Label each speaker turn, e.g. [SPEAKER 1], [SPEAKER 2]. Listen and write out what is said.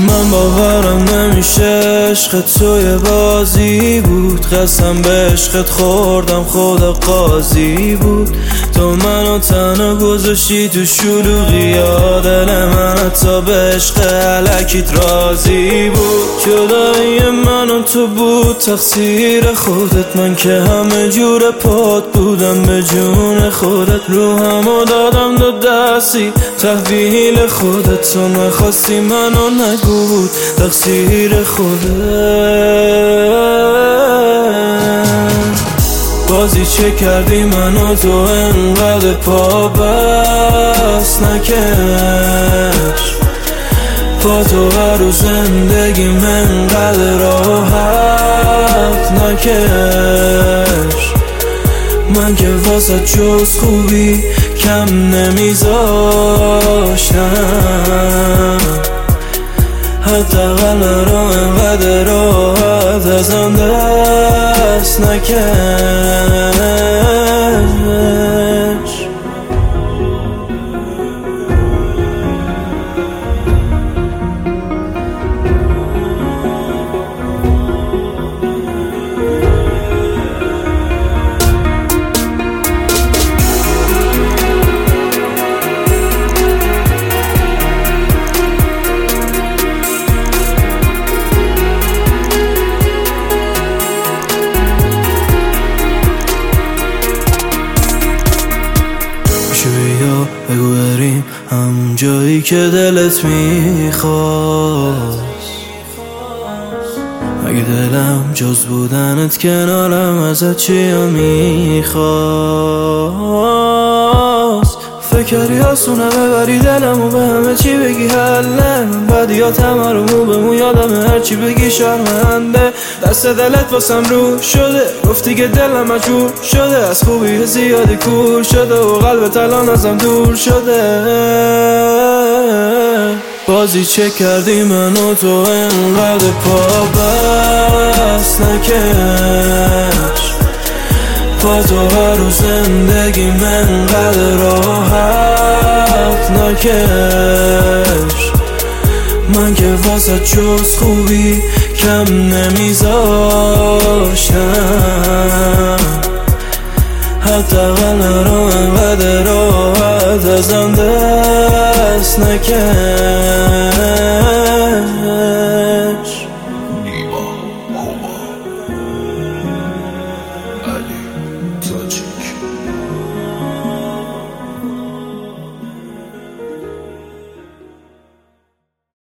[SPEAKER 1] من باورم نمیشه عشق توی بازی بود، قسم به عشقت خوردم خدا قاضی بود. تو منو تنها گذاشتی تو شلوغی ها، دل من حتی به عشق الکیت راضی بود. جدایی من و تو بود تقصیر خودت، من که همه جور پات بودم به جون خودت. روحمو دادم دو دستی تحویل خودت، تو نخواستی منو نگو بود تقصیر خودت. بازی چه کردی منو تو انقدر پا بس نکش، با تو هر روز زندگی من انقدر راحت نکش. من که واسه جز خوبی کم نمیذاشتم، حداقل مرا انقدر راحت ازم دست نکش. بگو بریم همون جایی که دلت میخواست، اگه دلم جز بودنت کنارم ازت چی میخواست. فکری آسونه ببری دلمو به همه چی بگی حله، من بدیاتم رو بمون یادم هرچی بگی شرمنده. دست دلت واسم رو شده، گفتی که دلم مجبور شده، از خوبی زیادی کور شده و قلبت الان ازم دور شده. بازی چه کردی منو تو انقدر پا بس نکش، با تو هر روز زندگی من انقدر راحت نکش. من که واسه جز خوبی کم نمیذاشتم، حداقل مرا انقدر راحت ازم دست نکش.